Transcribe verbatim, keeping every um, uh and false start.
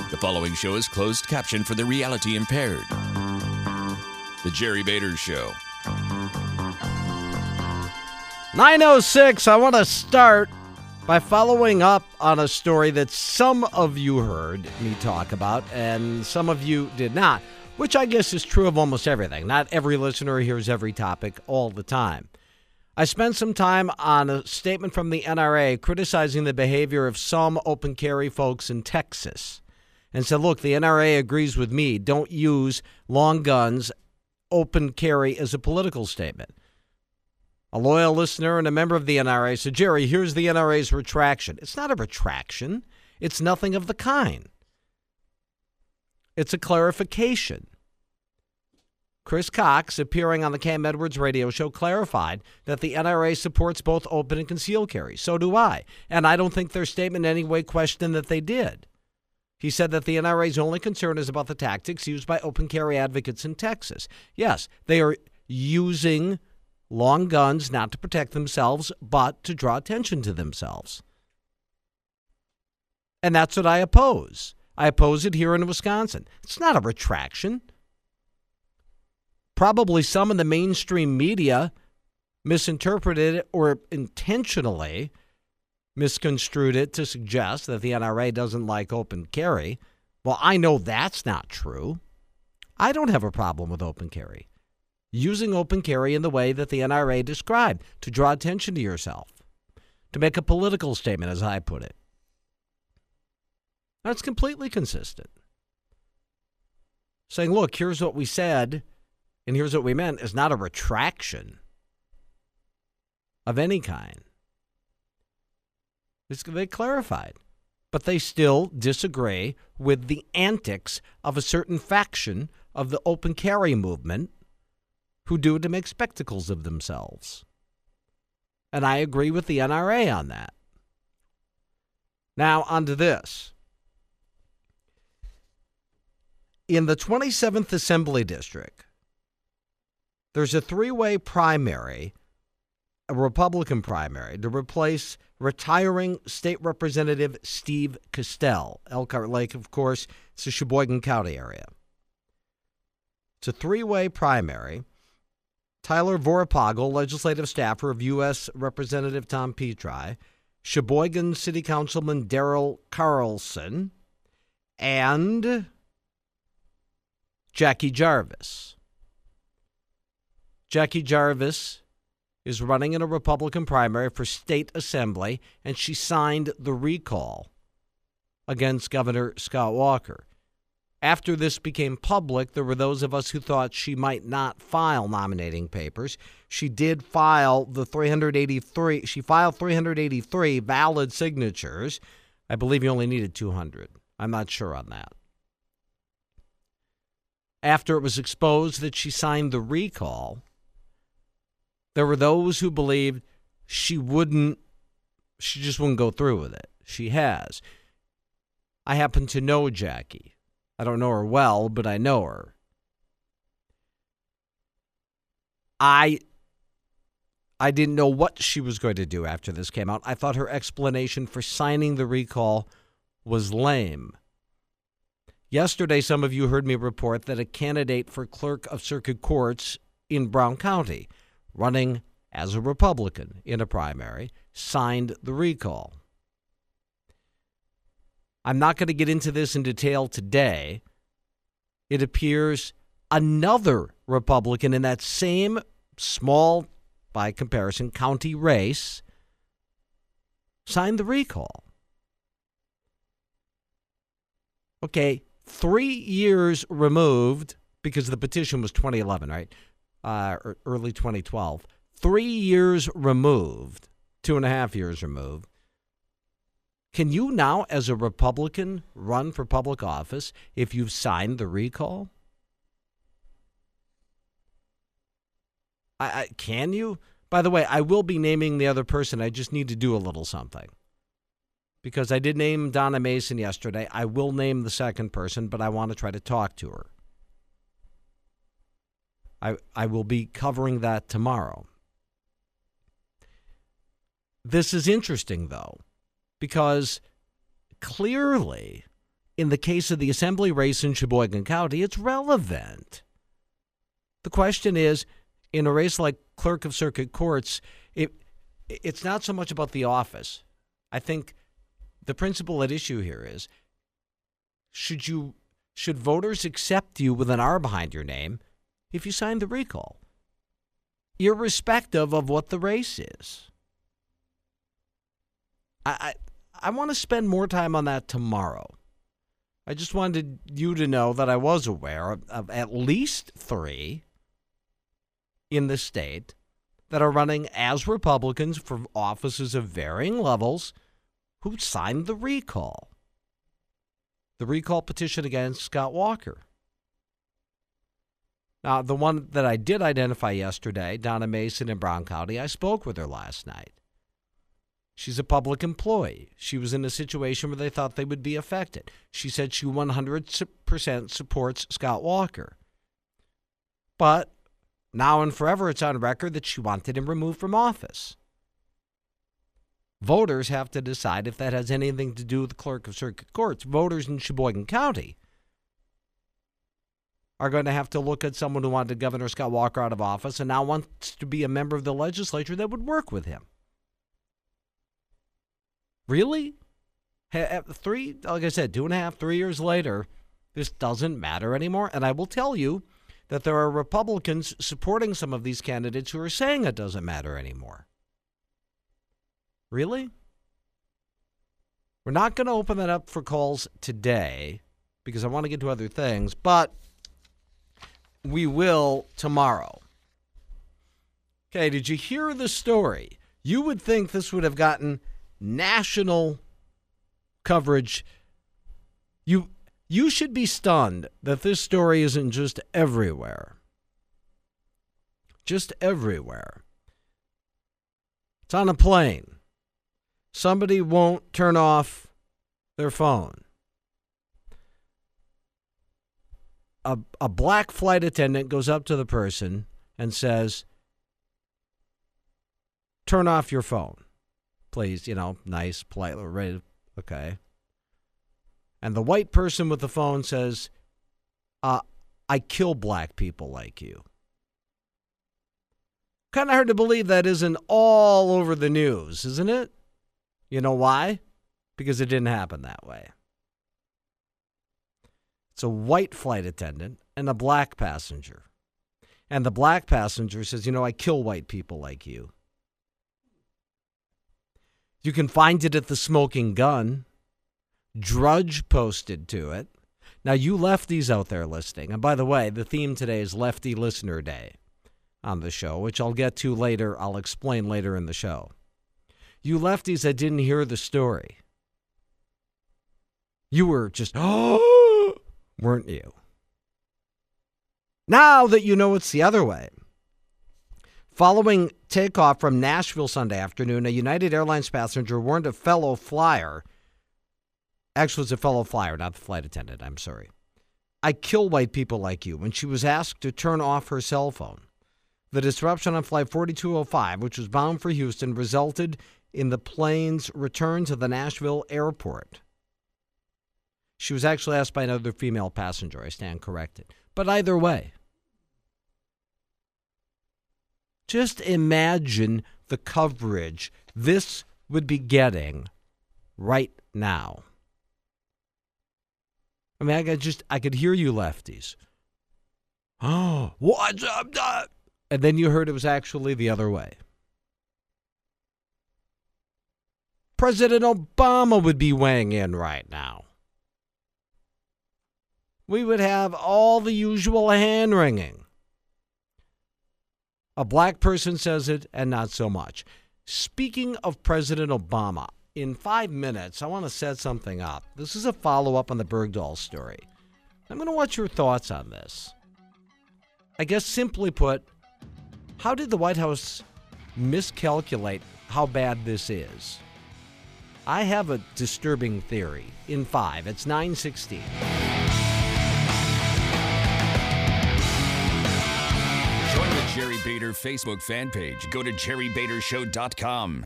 The following show is closed caption for the reality impaired. The Jerry Bader Show. nine oh six, I want to start by following up on a story that some of you heard me talk about and some of you did not, which I guess is true of almost everything. Not every listener hears every topic all the time. I spent some time on a statement from the N R A criticizing the behavior of some open carry folks in Texas and said, look, the N R A agrees with me. Don't use long guns, open carry as a political statement. A loyal listener and a member of the N R A said, Jerry, here's the N R A's retraction. It's not a retraction. It's nothing of the kind. It's a clarification. Chris Cox, appearing on the Cam Edwards radio show, clarified that the N R A supports both open and concealed carry. So do I. And I don't think their statement in any way questioned that they did. He said that the N R A's only concern is about the tactics used by open carry advocates in Texas. Yes, they are using long guns not to protect themselves, but to draw attention to themselves. And that's what I oppose. I oppose it here in Wisconsin. It's not a retraction. Probably some in the mainstream media misinterpreted it or intentionally misconstrued it to suggest that the N R A doesn't like open carry. Well, I know that's not true. I don't have a problem with open carry. Using open carry in the way that the N R A described, to draw attention to yourself, to make a political statement, as I put it. That's completely consistent. Saying, look, here's what we said, and here's what we meant, is not a retraction of any kind. It's, they clarified. But they still disagree with the antics of a certain faction of the open carry movement who do it to make spectacles of themselves. And I agree with the N R A on that. Now, on to this. In the twenty-seventh Assembly District, there's a three-way primary, a Republican primary, to replace retiring State Representative Steve Castell. Elkhart Lake, of course, it's the Sheboygan County area. It's a three-way primary. Tyler Vorapagel, legislative staffer of U S Representative Tom Petri, Sheboygan City Councilman Daryl Carlson, and Jackie Jarvis. Jackie Jarvis is running in a Republican primary for state assembly, and she signed the recall against Governor Scott Walker. After this became public, there were those of us who thought she might not file nominating papers. She did file the three hundred eighty-three. She filed three hundred eighty-three valid signatures. I believe you only needed two hundred. I'm not sure on that. After it was exposed that she signed the recall, there were those who believed she wouldn't, she just wouldn't go through with it. She has. I happen to know Jackie. I don't know her well, but I know her. I I didn't know what she was going to do after this came out. I thought her explanation for signing the recall was lame. Yesterday, some of you heard me report that a candidate for clerk of circuit courts in Brown County, running as a Republican in a primary, signed the recall. I'm not going to get into this in detail today. It appears another Republican in that same small, by comparison, county race signed the recall. Okay, three years removed, because the petition was twenty eleven, right? Uh, or early twenty twelve. Three years removed, two and a half years removed. Can you now, as a Republican, run for public office if you've signed the recall? I, I, can you? By the way, I will be naming the other person. I just need to do a little something. Because I did name Donna Mason yesterday. I will name the second person, but I want to try to talk to her. I I will be covering that tomorrow. This is interesting, though, because clearly in the case of the assembly race in Sheboygan County, it's relevant. The question is, in a race like clerk of circuit courts, it it's not so much about the office. I think the principle at issue here is, should you should voters accept you with an R behind your name if you sign the recall, irrespective of what the race is? I I, I want to spend more time on that tomorrow. I just wanted you to know that I was aware of, of at least three in the state that are running as Republicans for offices of varying levels who signed the recall. The recall petition against Scott Walker. Now, the one that I did identify yesterday, Donna Mason in Brown County, I spoke with her last night. She's a public employee. She was in a situation where they thought they would be affected. She said she one hundred percent supports Scott Walker. But now and forever, it's on record that she wanted him removed from office. Voters have to decide if that has anything to do with the clerk of circuit courts. Voters in Sheboygan County are going to have to look at someone who wanted Governor Scott Walker out of office and now wants to be a member of the legislature that would work with him. Really? Three, like I said, two and a half, three years later, this doesn't matter anymore. And I will tell you that there are Republicans supporting some of these candidates who are saying it doesn't matter anymore. Really? We're not going to open that up for calls today because I want to get to other things, but we will tomorrow. Okay, did you hear the story? You would think this would have gotten national coverage. You you should be stunned that this story isn't just everywhere. Just everywhere. It's on a plane. Somebody won't turn off their phone. A, a black flight attendant goes up to the person and says, turn off your phone. Please, you know, nice, polite, ready, okay. And the white person with the phone says, uh, I kill black people like you. Kind of hard to believe that isn't all over the news, isn't it? You know why? Because it didn't happen that way. It's a white flight attendant and a black passenger. And the black passenger says, you know, I kill white people like you. You can find it at the Smoking Gun. Drudge posted to it. Now, you lefties out there listening, and by the way, the theme today is Lefty Listener Day on the show, which I'll get to later. I'll explain later in the show. You lefties that didn't hear the story, you were just, oh, weren't you? Now that you know it's the other way. Following takeoff from Nashville Sunday afternoon, a United Airlines passenger warned a fellow flyer, actually it's a fellow flyer, not the flight attendant, I'm sorry, I kill white people like you, when she was asked to turn off her cell phone. The disruption on Flight forty-two oh five, which was bound for Houston, resulted in the plane's return to the Nashville airport. She was actually asked by another female passenger. I stand corrected. But either way, just imagine the coverage this would be getting right now. I mean, I could just, I could hear you lefties. Oh, what's up, Doc? And then you heard it was actually the other way. President Obama would be weighing in right now. We would have all the usual hand-wringing. A black person says it, and not so much. Speaking of President Obama, in five minutes, I want to set something up. This is a follow-up on the Bergdahl story. I'm going to want your thoughts on this. I guess simply put, how did the White House miscalculate how bad this is? I have a disturbing theory. In five, it's nine sixteen. Join the Jerry Bader Facebook fan page. Go to jerry bader show dot com.